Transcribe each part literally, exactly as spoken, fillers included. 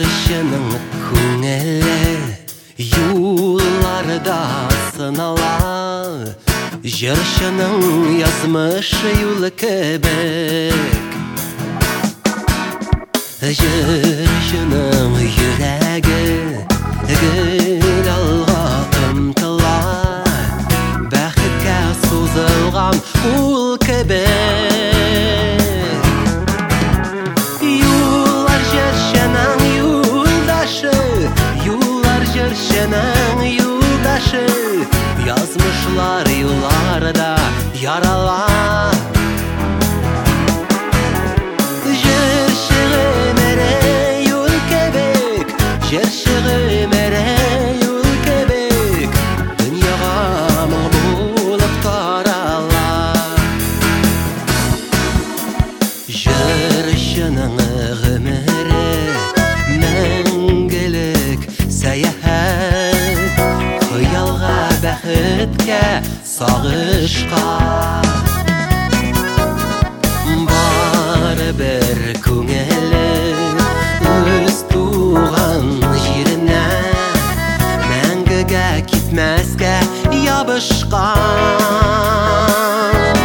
Жыршының көңілі юлларда сынала, жыршының язмышы юлы кебек. Жыршының йөрәге гөл алға ымтыла, бәхеткә сузылган ул кебек. Юллар жыршының юлдашы, юллар жыршының юлдашы, язмышлар юлларда ярала. Жыршығы мәре юл кебек, дүнияға мың болып тарала. Жыршының ғұмыры мәңгілік сәяхәт, қиялға бәхеткә сағышқа. Бары бір көңілі өз туған жеріне, мәңгіге кетмәскә ябышқан.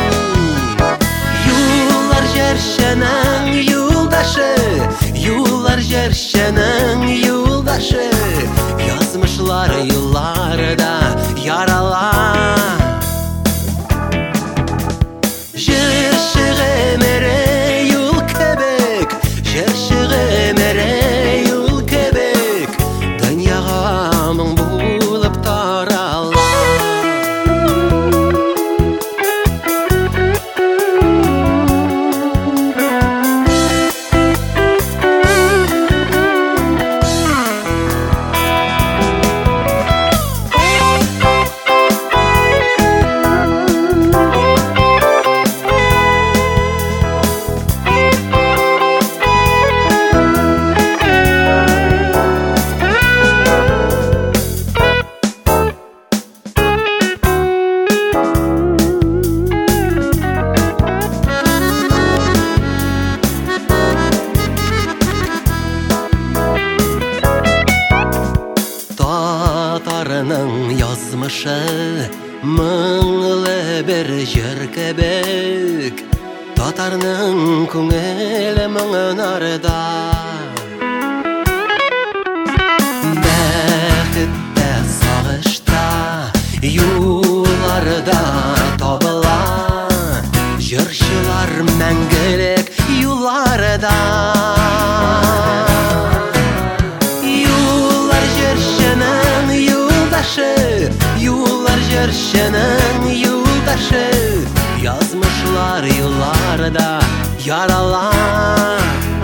Юллар жыршының юлдашы, юллар жыршының юлдашы, язмышлар юлларда ярала. Жыршығы мәре юл кебек, жыршығы мәре юл кебек, дүнияға мың болып тарала. Татарының язмышы мұңлы бір жыр кебек, татарның көңілі мұңын арда. Бәхетте сағышта юлларда табыла, жыршылар мәңгілік юлларда. Юллар жыршының юлдашы, язмышлар юлларда ярала.